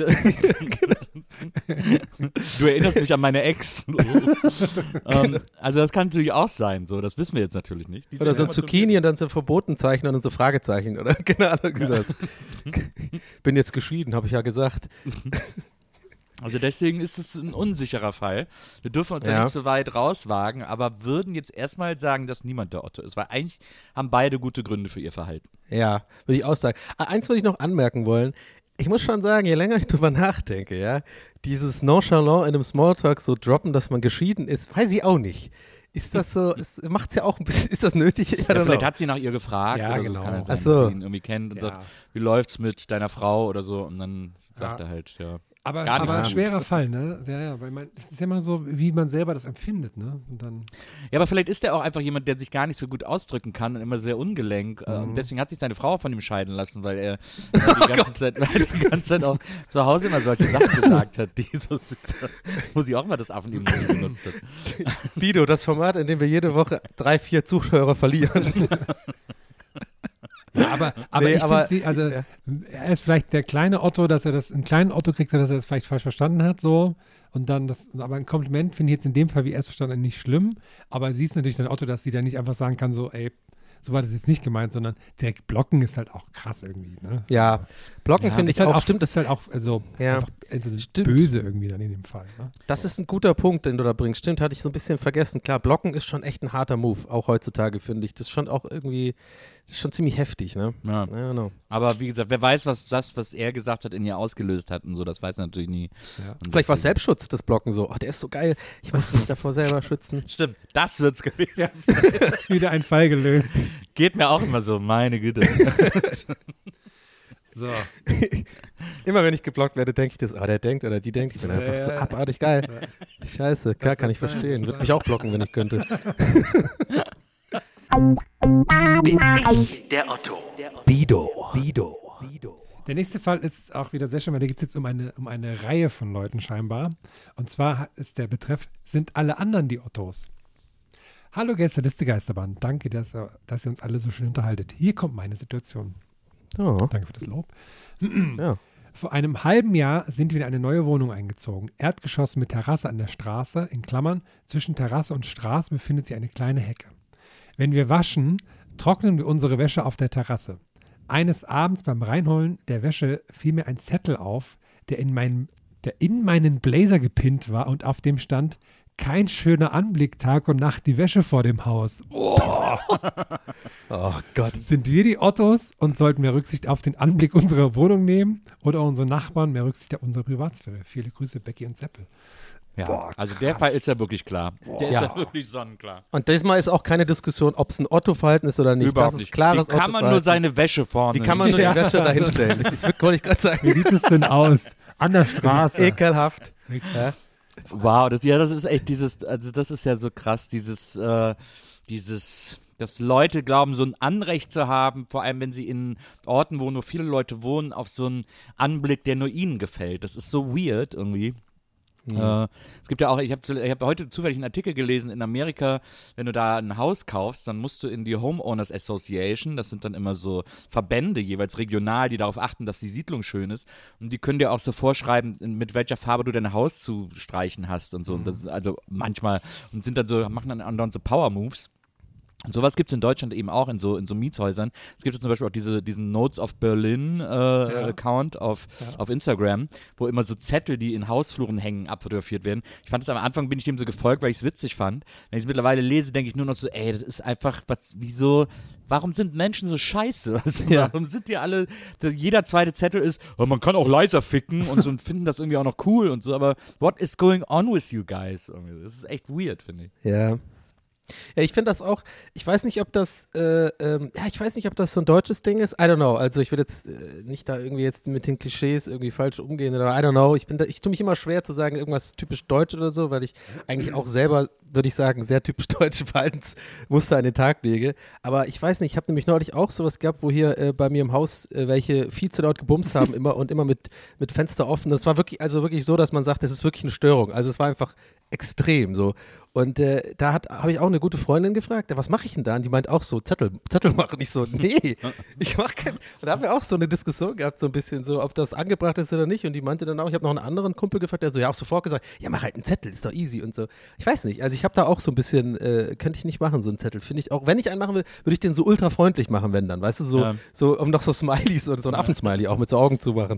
Du erinnerst mich an meine Ex. Also das kann natürlich auch sein, so, das wissen wir jetzt natürlich nicht. Die Oder sind so immer ein Zucchini und dann so Verbotenzeichen und dann so Fragezeichen, oder? Keine Ahnung gesagt. Bin jetzt geschieden, habe ich ja gesagt. Also deswegen ist es ein unsicherer Fall. Wir dürfen uns ja nicht so weit rauswagen, aber würden jetzt erstmal sagen, dass niemand der Otto ist, weil eigentlich haben beide gute Gründe für ihr Verhalten. Ja, würde ich auch sagen. Eins würde ich noch anmerken wollen. Ich muss schon sagen, je länger ich drüber nachdenke, ja, dieses Nonchalant in einem Smalltalk so droppen, dass man geschieden ist, weiß ich auch nicht. Ist das so, macht es ja auch ein bisschen, ist das nötig? Ja, vielleicht hat sie nach ihr gefragt Ja, oder genau. so, kann er sein, Ach so. dass sie ihn irgendwie kennt und sagt, wie läuft's mit deiner Frau oder so und dann sagt er halt, ja. Aber Gar nicht so ein gut. schwerer Fall, ne? Ja, weil es ist ja immer so, wie man selber das empfindet, ne? Und dann Ja, aber vielleicht ist er auch einfach jemand, der sich gar nicht so gut ausdrücken kann und immer sehr ungelenk. Und deswegen hat sich seine Frau von ihm scheiden lassen, weil er die ganze Zeit auch zu Hause immer solche Sachen gesagt hat, die so super, wo sie auch mal das Affen-Emoji benutzt hat. Bido, das Format, in dem wir jede Woche 3-4 Zuschauer verlieren. Ja, aber Nee, ich aber- finde sie, er ist vielleicht der kleine Otto, dass er das, einen kleinen Otto kriegt, dass er das vielleicht falsch verstanden hat, so. Und dann aber ein Kompliment finde ich jetzt in dem Fall, wie er es verstanden hat, nicht schlimm. Aber sie ist natürlich dann Otto, dass sie dann nicht einfach sagen kann, so, ey, so war das jetzt nicht gemeint, sondern direkt blocken ist halt auch krass irgendwie, ne? Ja, Blocken finde ich ist halt auch, stimmt, ist halt auch, also, Ja. einfach Stimmt. böse irgendwie dann in dem Fall, ne? das ist ein guter Punkt, den du da bringst. Stimmt, hatte ich so ein bisschen vergessen. Klar, Blocken ist schon echt ein harter Move, auch heutzutage, finde ich. Das ist schon auch irgendwie, das ist schon ziemlich heftig, ne? Ja. Ja, genau. Aber wie gesagt, wer weiß, was er gesagt hat, in ihr ausgelöst hat und so, das weiß er natürlich nie. Ja. Und Vielleicht war es deswegen- Selbstschutz, das Blocken so. Oh, der ist so geil. Ich muss mich davor selber schützen. Stimmt, das wird's gewesen Ja. sein. Wieder ein Fall gelöst. Geht mir auch immer so, meine Güte. So. Immer wenn ich geblockt werde, denke ich das, der denkt oder die denkt, ich bin einfach so abartig geil. Scheiße, klar, kann ich verstehen. Würde mich auch blocken, wenn ich könnte. Bin ich der Otto? Bido. Der nächste Fall ist auch wieder sehr schön, weil da geht es jetzt um eine Reihe von Leuten scheinbar. Und zwar ist der Betreff, sind alle anderen die Ottos? Hallo Gästeliste Geisterbahn, danke, dass ihr uns alle so schön unterhaltet. Hier kommt meine Situation. Oh, Danke für das Lob. ja. Vor einem halben Jahr sind wir in eine neue Wohnung eingezogen. Erdgeschoss mit Terrasse an der Straße, in Klammern, zwischen Terrasse und Straße befindet sich eine kleine Hecke. Wenn wir waschen, trocknen wir unsere Wäsche auf der Terrasse. Eines Abends beim Reinholen der Wäsche fiel mir ein Zettel auf, der in meinen Blazer gepinnt war und auf dem stand: Kein schöner Anblick, Tag und Nacht, die Wäsche vor dem Haus. Oh Gott. Sind wir die Ottos und sollten mehr Rücksicht auf den Anblick unserer Wohnung nehmen oder unsere Nachbarn mehr Rücksicht auf unsere Privatsphäre? Viele Grüße, Becky und Seppel. Ja, also der Fall ist ja wirklich klar. Der ist ja wirklich sonnenklar. Und diesmal ist auch keine Diskussion, ob es ein Otto-Verhalten ist oder nicht. Überhaupt das ist nicht. klares Wie kann man nur Otto-Verhalten. seine Wäsche vorne? Wie kann man nur Ja. die Wäsche da hinstellen? Das ist wirklich, wollte ich gerade sagen. Wie sieht es denn aus? An der Das ist Straße. ekelhaft. Ja. Wow, das ist echt also das ist ja so krass, dass Leute glauben, so ein Anrecht zu haben, vor allem wenn sie in Orten, wo nur viele Leute wohnen, auf so einen Anblick, der nur ihnen gefällt. Das ist so weird irgendwie. Es gibt ja auch, ich hab heute zufällig einen Artikel gelesen, in Amerika, wenn du da ein Haus kaufst, dann musst du in die Homeowners Association, das sind dann immer so Verbände, jeweils regional, die darauf achten, dass die Siedlung schön ist, und die können dir auch so vorschreiben, mit welcher Farbe du dein Haus zu streichen hast und so, und das ist also manchmal, und sind dann so, machen dann andauernd so Power-Moves. Und sowas gibt es in Deutschland eben auch in so Mietshäusern. Es gibt zum Beispiel auch diesen Notes of Berlin Account auf Instagram, wo immer so Zettel, die in Hausfluren hängen, abfotografiert werden. Ich fand es am Anfang, bin ich dem so gefolgt, weil ich es witzig fand. Wenn ich es mittlerweile lese, denke ich nur noch so, ey, das ist einfach, warum sind Menschen so scheiße? Warum sind die alle, jeder zweite Zettel ist, oh, man kann auch leiser ficken und so und finden das irgendwie auch noch cool und so, aber what is going on with you guys? Das ist echt weird, finde ich. Ja. Ja, ich finde das auch, ich weiß nicht, ob das so ein deutsches Ding ist, I don't know, also ich will jetzt nicht da irgendwie jetzt mit den Klischees irgendwie falsch umgehen oder I don't know, ich tue mich immer schwer zu sagen, irgendwas typisch deutsch oder so, weil ich eigentlich auch selber, würde ich sagen, sehr typisch deutsche Verhaltensmuster an den Tag lege, aber ich weiß nicht, ich habe nämlich neulich auch sowas gehabt, wo hier bei mir im Haus welche viel zu laut gebumst haben immer mit Fenster offen, das war wirklich so, dass man sagt, das ist wirklich eine Störung, also es war einfach extrem so. Und da habe ich auch eine gute Freundin gefragt, was mache ich denn da? Und die meint auch so, Zettel machen. Ich so, nee, ich mache keinen. Und da haben wir auch so eine Diskussion gehabt, so ein bisschen so, ob das angebracht ist oder nicht. Und die meinte dann auch, ich habe noch einen anderen Kumpel gefragt, der so, ja, auch sofort gesagt, ja, mach halt einen Zettel, ist doch easy und so. Ich weiß nicht, also ich habe da auch so ein bisschen, könnte ich nicht machen, so einen Zettel. Finde ich auch, wenn ich einen machen will, würde ich den so ultra freundlich machen, wenn dann, weißt du, so um noch so Smileys oder so ein Affensmiley auch mit so Augen zu machen.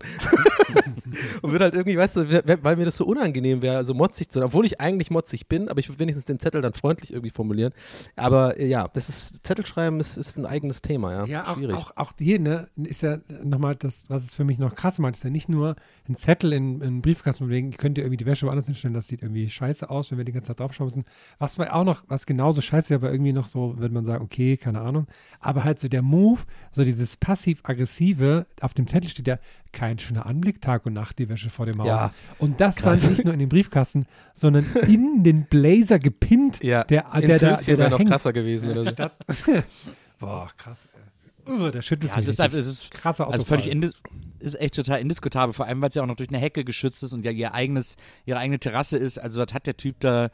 Und würde halt irgendwie, weißt du, weil mir das so unangenehm wäre, so motzig zu sein, obwohl ich eigentlich motzig bin, aber ich würde wenigstens den Zettel dann freundlich irgendwie formulieren. Aber ja, Zettelschreiben ist ein eigenes Thema, ja. Ja, schwierig. Auch hier, ne, ist ja nochmal das, was es für mich noch krass macht, ist ja nicht nur ein Zettel in einen Briefkasten legen, könnt ihr irgendwie die Wäsche woanders hinstellen, das sieht irgendwie scheiße aus, wenn wir die ganze Zeit draufschauen müssen. Was genauso scheiße ist, aber irgendwie noch so, würde man sagen, okay, keine Ahnung. Aber halt so der Move, so dieses passiv-aggressive, auf dem Zettel steht ja, kein schöner Anblick, Tag und Nacht, die Wäsche vor dem Haus. Ja, und das dann nicht nur in den Briefkasten, sondern in den Blazer gepinnt, ja, der wäre noch hängt. krasser gewesen oder so. Boah, krass. Da schüttelt Ja, es ist krasser also völlig ist echt total indiskutabel, vor allem, weil es ja auch noch durch eine Hecke geschützt ist und ja ihre eigene Terrasse ist. Also was hat der Typ da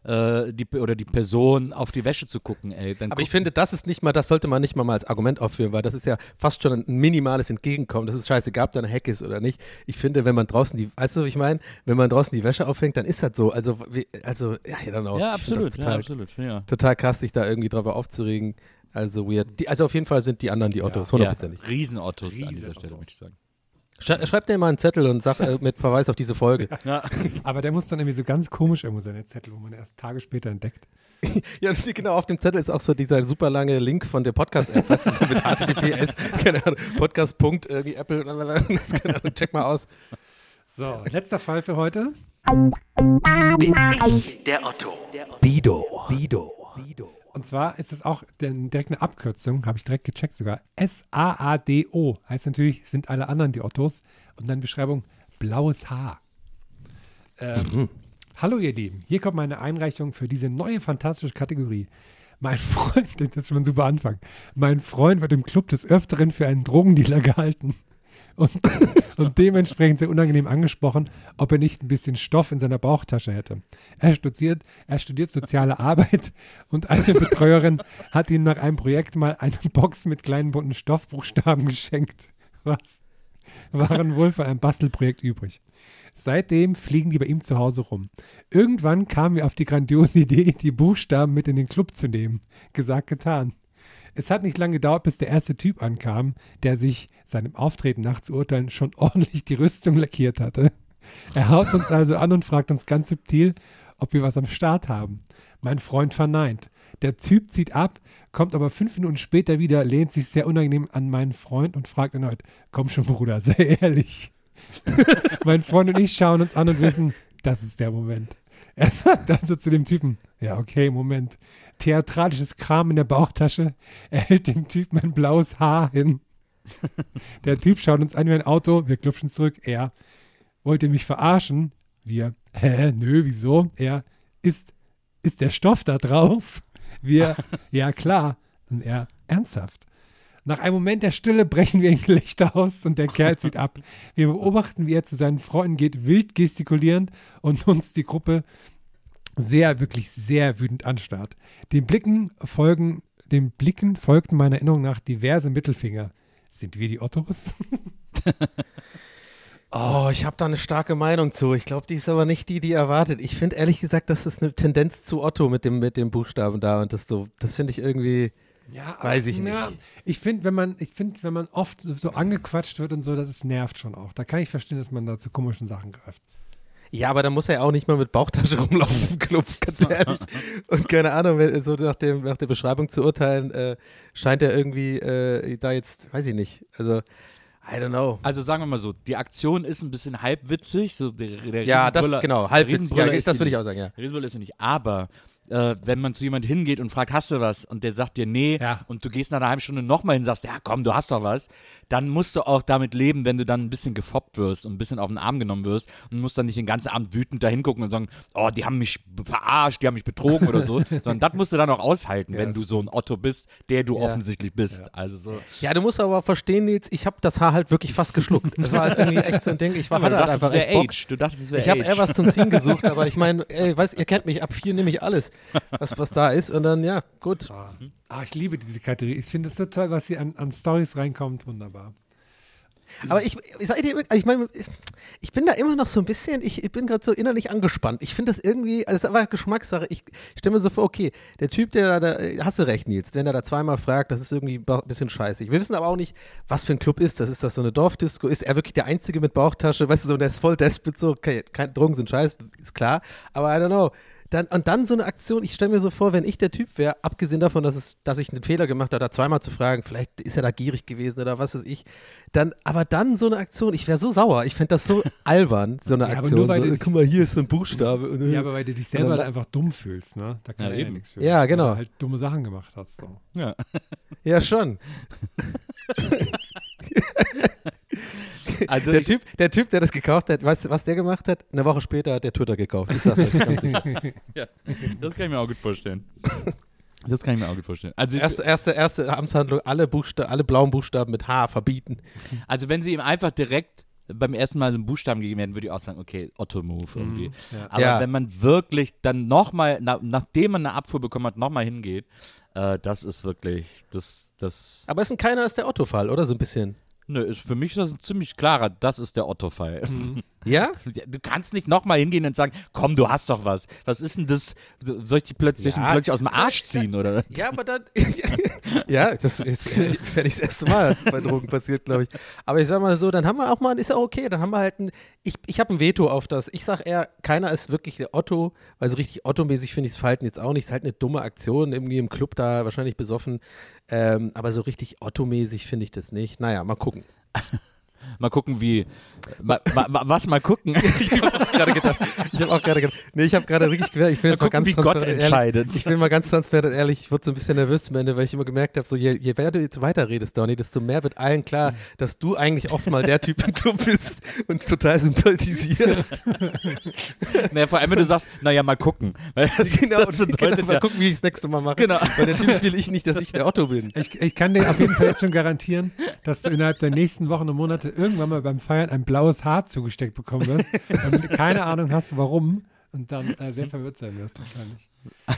die Person auf die Wäsche zu gucken, ey. Aber ich finde, das sollte man nicht mal als Argument aufführen, weil das ist ja fast schon ein minimales Entgegenkommen. Das ist scheißegal, ob da eine Hecke ist oder nicht. Ich finde, wenn man draußen wenn man draußen die Wäsche aufhängt, dann ist das so. Also ja, I don't know. Ja, Ich finde absolut. das total krass, sich da irgendwie drüber aufzuregen. Also weird. Also auf jeden Fall sind die anderen die Ottos, hundertprozentig. Ja, Riesen-Ottos an dieser Stelle, möchte ich sagen. Schreib dir mal einen Zettel und sag mit Verweis auf diese Folge. Ja. Aber der muss dann irgendwie so ganz komisch irgendwo sein, der Zettel, wo man erst Tage später entdeckt. Ja, genau, auf dem Zettel ist auch so dieser super lange Link von der Podcast-App, weißt du, so mit HTTPS, keine Ahnung, Podcast. Irgendwie Apple, keine Ahnung, check mal aus. So, letzter Fall für heute. Bin ich der Otto. Bido. Und zwar ist es auch direkt eine Abkürzung, habe ich direkt gecheckt sogar. SAADO heißt natürlich, sind alle anderen die Ottos. Und dann Beschreibung, blaues Haar. Hallo ihr Lieben, hier kommt meine Einreichung für diese neue fantastische Kategorie. Mein Freund, das ist schon ein super Anfang, mein Freund wird im Club des Öfteren für einen Drogendealer gehalten. Und dementsprechend sehr unangenehm angesprochen, ob er nicht ein bisschen Stoff in seiner Bauchtasche hätte. Er studiert soziale Arbeit und eine Betreuerin hat ihm nach einem Projekt mal eine Box mit kleinen bunten Stoffbuchstaben geschenkt. Was? Waren wohl von einem Bastelprojekt übrig. Seitdem fliegen die bei ihm zu Hause rum. Irgendwann kamen wir auf die grandiose Idee, die Buchstaben mit in den Club zu nehmen. Gesagt, getan. Es hat nicht lange gedauert, bis der erste Typ ankam, der sich, seinem Auftreten nach zu urteilen, schon ordentlich die Rüstung lackiert hatte. Er haut uns also an und fragt uns ganz subtil, ob wir was am Start haben. Mein Freund verneint. Der Typ zieht ab, kommt aber 5 Minuten später wieder, lehnt sich sehr unangenehm an meinen Freund und fragt erneut, komm schon Bruder, sei ehrlich. Mein Freund und ich schauen uns an und wissen, das ist der Moment. Er sagt also zu dem Typen, ja okay, Moment, theatralisches Kram in der Bauchtasche, er hält dem Typen ein blaues Haar hin. Der Typ schaut uns an wie ein Auto, wir klupschen zurück, er, wollt ihr mich verarschen? Wir, nö, wieso? Er, ist der Stoff da drauf? Wir, ja klar. Und er, ernsthaft. Nach einem Moment der Stille brechen wir in Gelächter aus und der Kerl zieht ab. Wir beobachten, wie er zu seinen Freunden geht, wild gestikulierend und uns die Gruppe wirklich sehr wütend anstarrt. Den Blicken folgten meiner Erinnerung nach diverse Mittelfinger. Sind wir die Ottos? Oh, ich habe da eine starke Meinung zu. Ich glaube, die ist aber nicht die erwartet. Ich finde ehrlich gesagt, das ist eine Tendenz zu Otto mit dem Buchstaben da und das finde ich irgendwie, weiß ich nicht. Ich finde, wenn man oft so angequatscht wird und so, das nervt schon auch. Da kann ich verstehen, dass man da zu komischen Sachen greift. Ja, aber da muss er ja auch nicht mal mit Bauchtasche rumlaufen im Club, ganz ehrlich. Und keine Ahnung, so nach der Beschreibung zu urteilen, scheint er irgendwie da jetzt, weiß ich nicht, also I don't know. Also sagen wir mal so, die Aktion ist ein bisschen halbwitzig. So der Ja, das Riesenbrüller- genau, halbwitzig. Riesenbrüller Ja, ist das sie würde ich nicht. auch sagen, ja. Riesenbrüller ist ja nicht. Aber wenn man zu jemand hingeht und fragt, hast du was? Und der sagt dir nee und du gehst nach einer halben Stunde nochmal hin und sagst, ja komm, du hast doch was, dann musst du auch damit leben, wenn du dann ein bisschen gefoppt wirst und ein bisschen auf den Arm genommen wirst und musst dann nicht den ganzen Abend wütend da hingucken und sagen, oh, die haben mich verarscht, die haben mich betrogen oder so, sondern das musst du dann auch aushalten, wenn du so ein Otto bist, der du offensichtlich bist. Ja. Also so. Ja, du musst aber verstehen, Nils, ich habe das Haar halt wirklich fast geschluckt. Das war halt irgendwie echt so ein Ding, ich hatte du halt dachtest, einfach es echt wäre Bock. Age. Du dachtest, es wäre Ich habe Age. eher was zum Ziehen gesucht, aber ich meine, ihr kennt mich, ab 4 nehme ich alles, was da ist und dann, ja, gut. Ich liebe diese Kategorie. Ich finde es so toll, was hier an Stories reinkommt. Wunderbar. Aber ich meine, ich bin da immer noch so ein bisschen, ich bin gerade so innerlich angespannt. Ich finde das irgendwie, also das ist einfach Geschmackssache. Ich stelle mir so vor, okay, der Typ, der da, hast du recht, Nils, wenn er da zweimal fragt, das ist irgendwie ein bisschen scheiße. Wir wissen aber auch nicht, was für ein Club ist das. Ist das so eine Dorfdisco? Ist er wirklich der Einzige mit Bauchtasche? Weißt du, so, und der ist voll desperate, so, okay, Drogen sind scheiße, ist klar, aber I don't know. Dann so eine Aktion, ich stelle mir so vor, wenn ich der Typ wäre, abgesehen davon, dass ich einen Fehler gemacht habe, da zweimal zu fragen, vielleicht ist er da gierig gewesen oder was weiß ich, aber dann so eine Aktion, ich wäre so sauer, ich fände das so albern, so eine Ja, aber Aktion. nur weil so, du- guck mal, hier ist so ein Buchstabe. Und, Ja, aber weil du dich selber halt einfach dumm fühlst, ne? Da kann Ja, er ja eben. nichts für. Ja, genau. Weil du halt dumme Sachen gemacht hast. So. Ja. Ja, schon. Also Der Typ, der das gekauft hat, weißt du, was der gemacht hat? Eine Woche später hat der Twitter gekauft. Ich sag's euch ganz sicher. Ja, das kann ich mir auch gut vorstellen. Das kann ich mir auch gut vorstellen. Also, Erste Amtshandlung, alle blauen Buchstaben mit H verbieten. also wenn sie ihm einfach direkt beim ersten Mal so einen Buchstaben gegeben hätten, würde ich auch sagen, okay, Otto-Move irgendwie. ja. Aber Ja. wenn man wirklich dann nochmal, nachdem man eine Abfuhr bekommen hat, nochmal hingeht, das ist wirklich, das Aber keiner ist der Otto-Fall, oder? So ein bisschen. Nö, für mich ist das ein ziemlich klarer, das ist der Otto-Fall. Ja? Du kannst nicht nochmal hingehen und sagen, komm, du hast doch was. Was ist denn das? Soll ich die plötzlich aus dem Arsch ziehen, oder? Ja, aber dann. Ja, das ist wäre nicht das erste Mal, dass es bei Drogen passiert, glaube ich. Aber ich sag mal so, dann haben wir auch mal, ist ja okay, dann haben wir halt ich habe ein Veto auf das. Ich sag eher, keiner ist wirklich der Otto, weil so richtig Otto-mäßig finde ich das Verhalten jetzt auch nicht. Es ist halt eine dumme Aktion, irgendwie im Club da, wahrscheinlich besoffen. Aber so richtig Otto-mäßig finde ich das nicht. Naja, mal gucken. Mal gucken, wie. Was mal gucken? Ich habe auch gerade gedacht. Nee, ich habe gerade wirklich gedacht, ich bin jetzt mal gucken, ganz wie Gott transparent entscheidet. Ehrlich, ich bin mal ganz transparent und ehrlich, ich wurde so ein bisschen nervös zum Ende, weil ich immer gemerkt habe, so je mehr du jetzt weiterredest, Donny, desto mehr wird allen klar, dass du eigentlich oft mal der Typ im Club bist und total sympathisierst. Naja, vor allem, wenn du sagst, naja, mal gucken. Weil das bedeutet mal ja. gucken, wie ich das nächste Mal mache. Genau. Weil natürlich will ich nicht, dass ich der Otto bin. Ich kann dir auf jeden Fall jetzt schon garantieren, dass du innerhalb der nächsten Wochen und Monate irgendwann mal beim Feiern ein blaues Haar zugesteckt bekommen wirst und keine Ahnung hast, warum und dann sehr verwirrt sein wirst wahrscheinlich.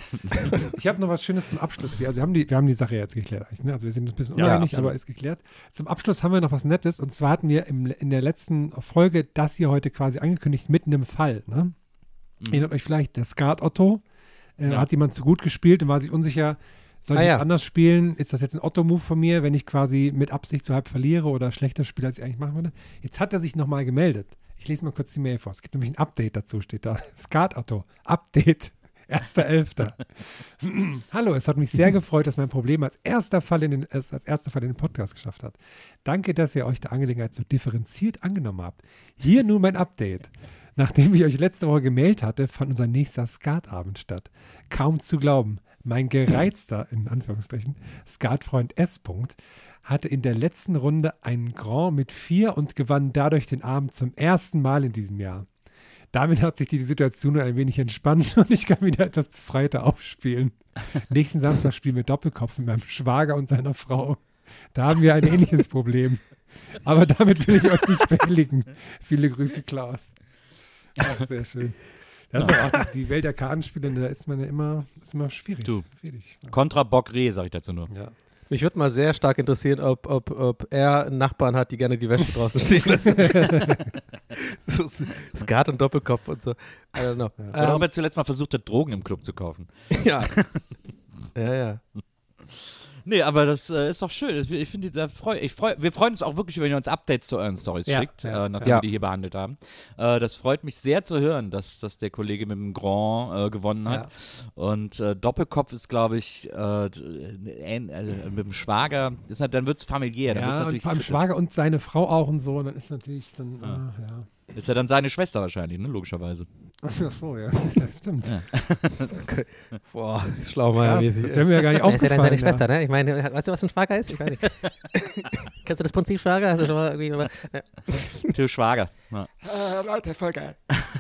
Ich habe noch was Schönes zum Abschluss hier. Also wir haben die Sache jetzt geklärt. Eigentlich, ne? Also wir sind ein bisschen uneinig, absolut. aber ist geklärt. Zum Abschluss haben wir noch was Nettes und zwar hatten wir in der letzten Folge das hier heute quasi angekündigt mit einem Fall. Ne? Erinnert euch vielleicht, der Skat Otto hat jemand zu gut gespielt und war sich unsicher, soll ich jetzt anders spielen? Ist das jetzt ein Otto-Move von mir, wenn ich quasi mit Absicht so halb verliere oder schlechter spiele, als ich eigentlich machen würde? Jetzt hat er sich nochmal gemeldet. Ich lese mal kurz die Mail vor. Es gibt nämlich ein Update dazu, steht da. Skat Otto, Update, 1.11. Hallo, es hat mich sehr gefreut, dass mein Problem als erster Fall in den Podcast geschafft hat. Danke, dass ihr euch der Angelegenheit so differenziert angenommen habt. Hier nun mein Update. Nachdem ich euch letzte Woche gemeldet hatte, fand unser nächster Skatabend statt. Kaum zu glauben. Mein gereizter, in Anführungsstrichen, Skatfreund S. hatte in der letzten Runde einen Grand mit 4 und gewann dadurch den Abend zum ersten Mal in diesem Jahr. Damit hat sich die Situation ein wenig entspannt und ich kann wieder etwas befreiter aufspielen. Nächsten Samstag spielen wir Doppelkopf mit meinem Schwager und seiner Frau. Da haben wir ein ähnliches Problem. Aber damit will ich euch nicht behelligen. Viele Grüße, Klaus. Ach, sehr schön. Das ist auch die Welt der Kartenspiele, da ist man ja immer schwierig. Du. Schwierig. Contra Bock Reh, sag ich dazu nur. Ja. Mich würde mal sehr stark interessieren, ob er einen Nachbarn hat, die gerne die Wäsche draußen stehen lassen. So Skat und Doppelkopf und so. I don't know. Oder ob er zuletzt mal versucht hat, Drogen im Club zu kaufen. Ja. Ja. Nee, aber das ist doch schön. Ich finde, wir freuen uns auch wirklich, wenn ihr uns Updates zu euren Stories schickt, nachdem wir die hier behandelt haben. Das freut mich sehr zu hören, dass der Kollege mit dem Grand gewonnen hat. Ja. Und Doppelkopf ist, glaube ich, mit dem Schwager, dann wird es familiär. Dann wird's natürlich und vor allem Schwager und seine Frau auch und so. Und dann ist natürlich dann, Ist ja dann seine Schwester wahrscheinlich, ne? Logischerweise. Ach so, ja. Das stimmt. Ja. Okay. Boah, schlaumeiermäßig. Das wäre mir ja gar nicht aufgefallen. Das ist ja dann seine Schwester, ne? Ich meine, weißt du, was ein Schwager ist? Ich weiß nicht. Kennst du das Prinzip Schwager? Hast du schon mal irgendwie Till Schwager. Ja. Leute, voll geil.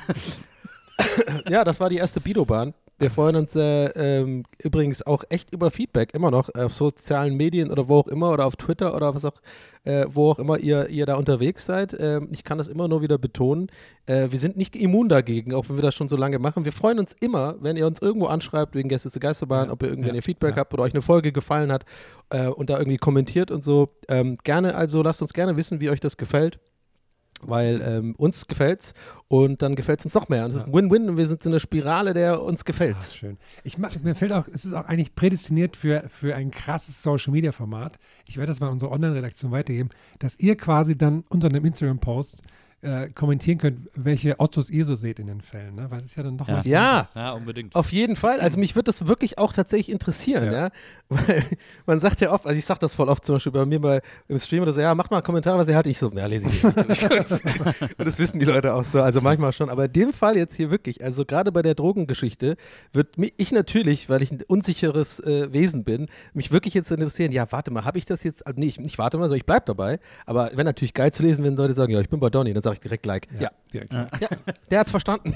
Ja, das war die erste Bido-Bahn. Wir freuen uns übrigens auch echt über Feedback, immer noch auf sozialen Medien oder wo auch immer oder auf Twitter oder was auch, wo auch immer ihr da unterwegs seid. Ich kann das immer nur wieder betonen. Wir sind nicht immun dagegen, auch wenn wir das schon so lange machen. Wir freuen uns immer, wenn ihr uns irgendwo anschreibt wegen Gäste zur Geisterbahn, ob ihr irgendwann Feedback habt oder euch eine Folge gefallen hat und da irgendwie kommentiert und so. Gerne, also lasst uns gerne wissen, wie euch das gefällt. Weil uns gefällt's und dann gefällt's uns noch mehr. Und es ist ein Win-Win und wir sind so eine Spirale, der uns gefällt. Schön. Mir fällt auch, es ist auch eigentlich prädestiniert für ein krasses Social-Media-Format. Ich werde das mal unserer Online-Redaktion weitergeben, dass ihr quasi dann unter einem Instagram-Post kommentieren könnt, welche Ottos ihr so seht in den Fällen, ne? Weil es ist ja dann noch mal ja, unbedingt. Auf jeden Fall. Also mich würde das wirklich auch tatsächlich interessieren, ja. Weil man sagt ja oft, also ich sage das voll oft zum Beispiel bei mir im Stream oder so, ja, macht mal einen Kommentar, was ihr hattet. Ich so, lese ich nicht. Und das wissen die Leute auch so, also manchmal schon. Aber in dem Fall jetzt hier wirklich, also gerade bei der Drogengeschichte, wird ich natürlich, weil ich ein unsicheres Wesen bin, mich wirklich jetzt interessieren, ja, warte mal, habe ich das jetzt, also nicht warte mal, sondern ich bleib dabei. Aber wenn natürlich geil zu lesen, wenn Leute sagen, ja, ich bin bei Donny, dann sage ich direkt Like. Ja, der hat's verstanden.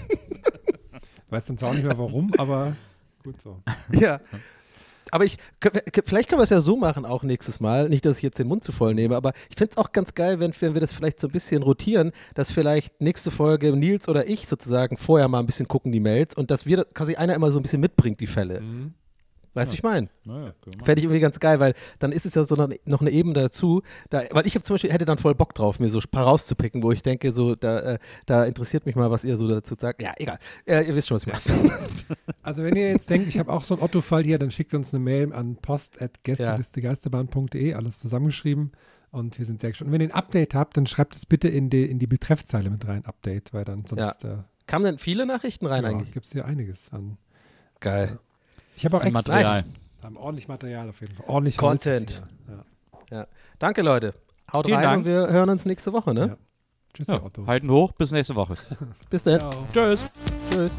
Weiß dann zwar auch nicht mehr warum, aber gut so. Ja. Aber vielleicht können wir es ja so machen auch nächstes Mal. Nicht, dass ich jetzt den Mund zu voll nehme, aber ich finde es auch ganz geil, wenn wir das vielleicht so ein bisschen rotieren, dass vielleicht nächste Folge Nils oder ich sozusagen vorher mal ein bisschen gucken, die Mails, und dass wir quasi einer immer so ein bisschen mitbringt, die Fälle. Mhm. Weißt du, ich meine? Fände ich irgendwie ganz geil, weil dann ist es ja so noch eine Ebene dazu, weil ich zum Beispiel hätte dann voll Bock drauf, mir so ein paar rauszupicken, wo ich denke, so, da interessiert mich mal, was ihr so dazu sagt. Ja, egal. Ihr wisst schon, was ich meine. Also wenn ihr jetzt denkt, ich habe auch so einen Otto-Fall hier, dann schickt uns eine Mail an post@gästelistegeisterbahn.de, alles zusammengeschrieben, und wir sind sehr gespannt. Und wenn ihr ein Update habt, dann schreibt es bitte in die Betreffzeile mit rein, Update, weil dann sonst... Kamen denn viele Nachrichten rein eigentlich? Gibt es hier einiges an. Geil. Ich habe auch extra Material. Haben ordentlich Material auf jeden Fall. Ordentlich Content. Ja. Danke, Leute. Haut Vielen rein Dank. und wir hören uns nächste Woche, ne? Ja. Tschüss, Herr Otto. Halten hoch, bis nächste Woche. Bis dann. Tschüss. Tschüss.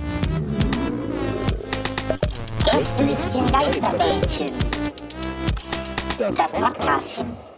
Gästelistchen Geisterbällchen. Das Podcastchen.